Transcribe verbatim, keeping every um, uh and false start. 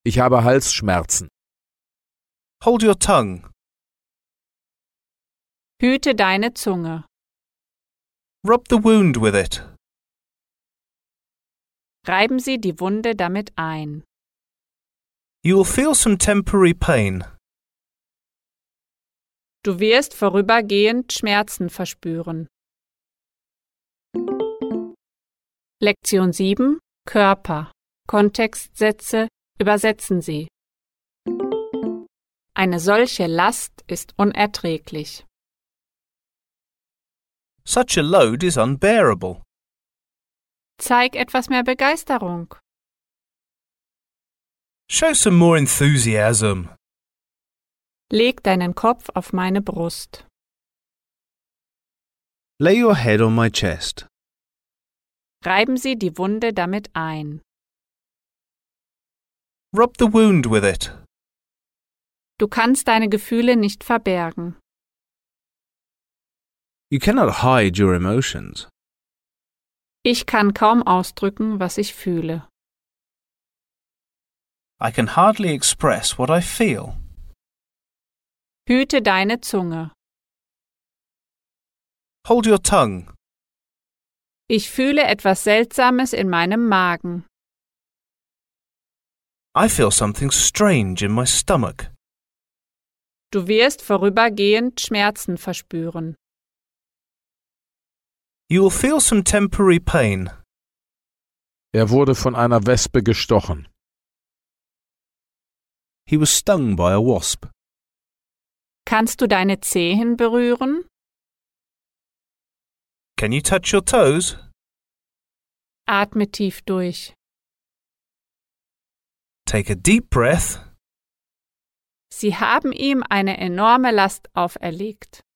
Ich habe Halsschmerzen. Hold your tongue. Hüte deine Zunge. Rub the wound with it. Reiben Sie die Wunde damit ein. You will feel some temporary pain. Du wirst vorübergehend Schmerzen verspüren. Lektion sieben. Körper. Kontextsätze übersetzen Sie. Eine solche Last ist unerträglich. Such a load is unbearable. Zeig etwas mehr Begeisterung. Show some more enthusiasm. Leg deinen Kopf auf meine Brust. Lay your head on my chest. Reiben Sie die Wunde damit ein. Rub the wound with it. Du kannst deine Gefühle nicht verbergen. You cannot hide your emotions. Ich kann kaum ausdrücken, was ich fühle. I can hardly express what I feel. Hüte deine Zunge. Hold your tongue. Ich fühle etwas Seltsames in meinem Magen. I feel something strange in my stomach. Du wirst vorübergehend Schmerzen verspüren. You will feel some temporary pain. Er wurde von einer Wespe gestochen. He was stung by a wasp. Kannst du deine Zehen berühren? Can you touch your toes? Atme tief durch. Take a deep breath. Sie haben ihm eine enorme Last auferlegt.